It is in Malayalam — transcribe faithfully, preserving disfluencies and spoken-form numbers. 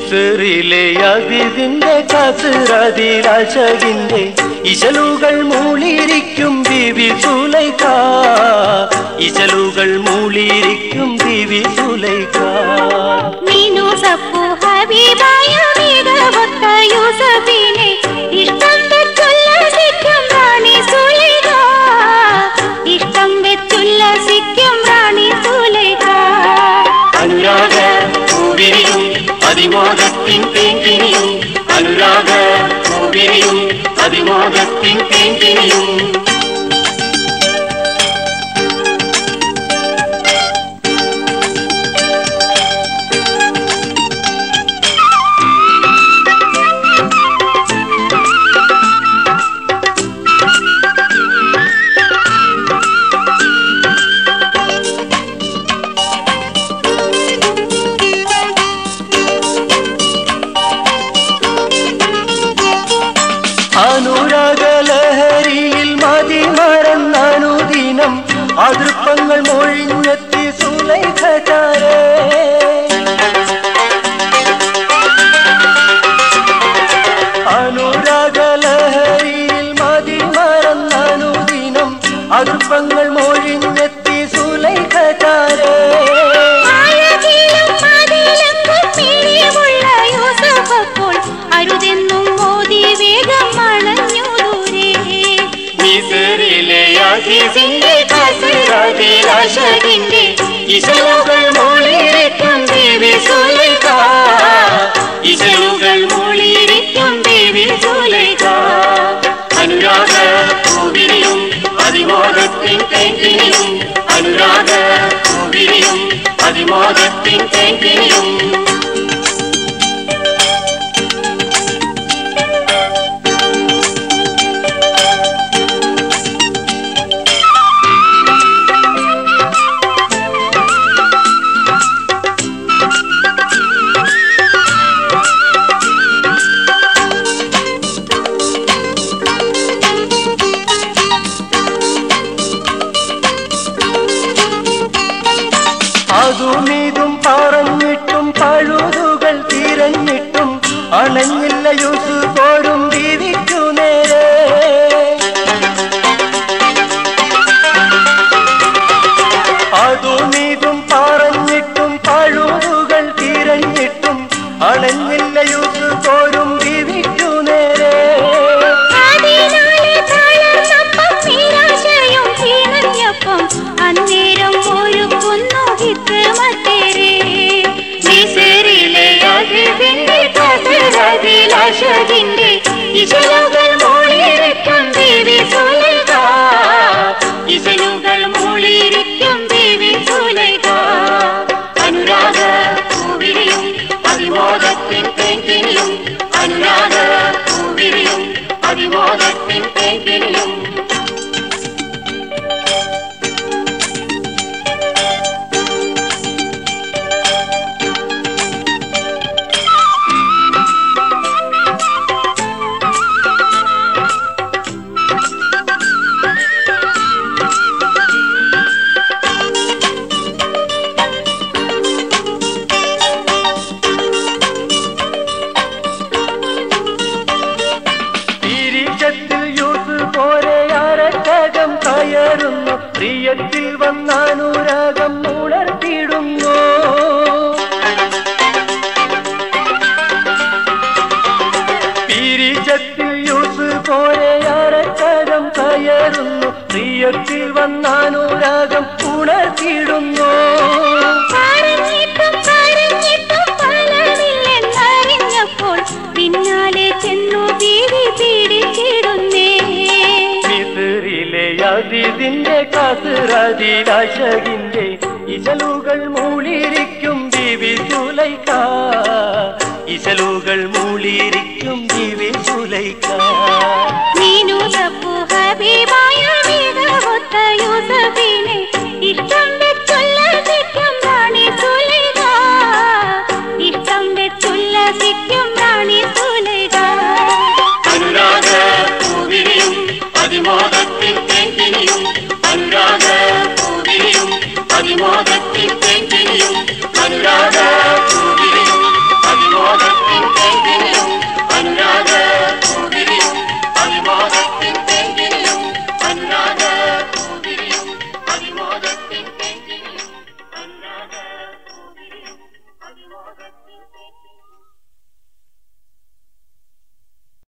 മിസ്റിലെ അസീസിന്റെ കസ്റതിൽ അശകിന്റെ ഇശലുകൾ മൂളിയിരിക്കും ബീവി സുലൈഖ, ഇശലുകൾ മൂളിയിരിക്കും ബീവി സുലൈഖ. മീനു സപ്പു ഹബീബായ മികവൊത്ത യൂസഫിനെ ഇഷ്ടം വെച്ചുല്ലസിക്കും റാണി സുലൈഖ, ഇഷ്ടം വെച്ചുല്ലസിക്കും റാണി സുലൈഖ. അനുരാഗ പൂവിരിയും അതിമോദത്തിൻ തേങ്കിനിയും, അനുരാഗ പൂവിരിയും അതിമോദത്തിൻ തേങ്കിനിയും. അനുരാഗലഹരിയിൽ മതി മറന്നനുദിനം അതൃപ്പങ്ങൾ മൊഴിഞ്ഞെത്തി സുലൈഖ ചാരേ. അനുരാഗലഹരിയിൽ മതി മറന്നനുദിനം അതൃപ്പങ്ങൾ മൊഴിഞ്ഞെത്തി സുലൈഖ ചാരേ. മിസ്റിലെ അസീസിന്റെ കസ്റതിൽ അശകിന്റെ ഇശലുകൾ മൂളിയിരിക്കും ബീവി സുലൈഖ, ഇശലുകൾ മൂളിയിരിക്കും ബീവി സുലൈഖ. അനുരാഗ പൂവിരിയും അതിമോദത്തിൻ തേങ്കിനിയും, അനുരാഗ പൂവിരിയും അതിമോദത്തിൻ തേങ്കിനിയും. അതുമിതും പറഞ്ഞിട്ടും പഴുതുകൾ തിരഞ്ഞിട്ടും അണഞ്ഞില്ല യൂസുഫ് പോരും ബീവിക്കു നേരെ. അതുമിതും പറഞ്ഞിട്ടും പഴുതുകൾ തിരഞ്ഞിട്ടും അണഞ്ഞില്ല യൂസുഫ് പോരും ബീവിക്കു നേരെ. അന്നേരം ഒരുക്കുന്നു മിസ്റിലെ അസീസിന്റെ കസ്റതിൽ അശകിന്റെ ഇശലുകൾ മൂളിയിരിക്കും ബീവി സുലൈഖ, ഇശലുകൾ മൂളിയിരിക്കും ബീവി സുലൈഖ. അനുരാഗ പൂവിരിയും അതിമോദത്തിൻ തേങ്കിനിയും, അനുരാഗ പൂവിരിയും അതിമോദത്തിൻ തേങ്കിനിയും. കയറുന്നു പ്രിയത്തിൽ വന്നാനുരാഗം ഉണർത്തിടുന്നു. പിരിച്ചത്തിൽ യൂസുഫ് പോലെ അരക്കകം കയറുന്നു പ്രിയത്തിൽ വന്നാനുരാഗം ഉണർത്തിടുന്നു. പിന്നാലെ ചെന്നു ബീവി പീഡിച്ചിടുന്നേ. മിസ്റിലെ അസീസിന്റെ കസ്റതിൽ അശകിന്റെ ഇശലുകൾ മൂളിയിരിക്കും ബീവി സുലൈഖ, ഇശലുകൾ മൂളിയിരിക്കും ബീവി സുലൈഖ. മീനു സപ്പു ഹബീബായ മികവൊത്ത യൂസഫിനെ ഇഷ്ടം വെച്ചുല്ലസിക്കും റാണി സുലൈഖ, ഇഷ്ടം വെച്ചുല്ലസിക്കും റാണി സുലൈഖ. അനുരാഗ പൂവിരിയും അതിമോദത്തിൻ തേങ്കിനിയും, അനുരാഗ പൂവിരിയും അതിമോദത്തിൻ തേങ്കിനിയും, അനുരാഗ